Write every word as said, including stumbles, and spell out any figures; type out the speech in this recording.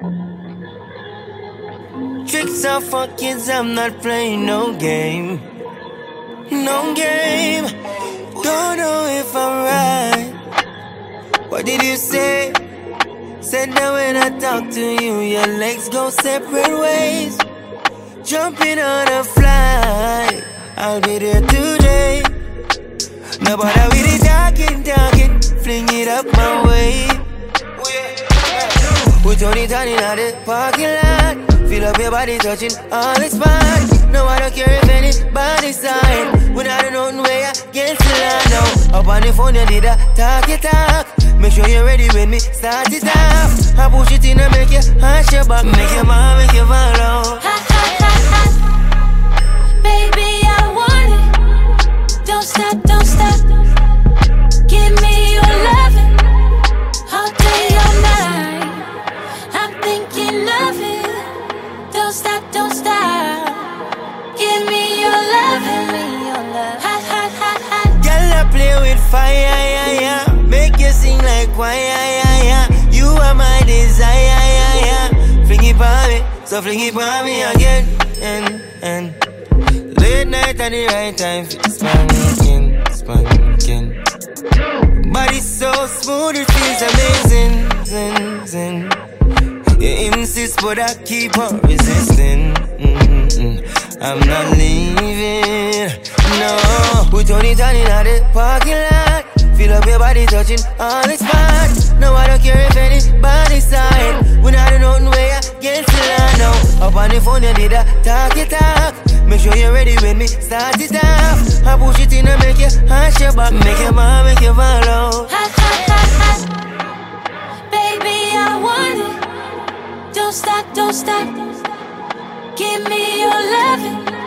Tricks are for kids, I'm not playing no game. No game. Don't know if I'm right. What did you say? Said that when I talk to you, your legs go separate ways. Jumping on a flight, I'll be there today. No bother with it, talking, talking, fling it up my way. We turn it on in the parking lot. Feel up your body touching all the spots. No, I don't care if anybody's side. When I don't know where I get to line now. Up on the phone, you did a talk it talk. Make sure you're ready when me start it off. I push it in and make you hush your back. Make your mom, make you follow. Ha, ha, ha, ha. Baby, I want it. Don't stop, don't stop. Give me your loving. All day, all night. I'm thinking of it. Don't stop, don't stop. Give me your loving. Ha, ha, ha, ha. Girl, I play with fire, yeah, yeah. Make you sing like choir, yeah, yeah. You are my desire, yeah, yeah. Fling it by me, so fling it by me again. And, and late night at the right time, spanking, spanking. Body so smooth, it feels amazing, zin, zin. You insist, but I keep on resisting. Mm-hmm. I'm not leaving, no. We turn it on in the parking lot. Feel up your body touching all the spots. No, I don't care if anybody's side. When I don't know where I get to line now. Up on the phone, you did a talk it talk. Make sure you're ready when me start it off. I push it in and make you hush your back. Make your mom, make you follow. Ha, ha, ha, ha. Baby, I want it. Don't stop, don't stop. Give me your loving.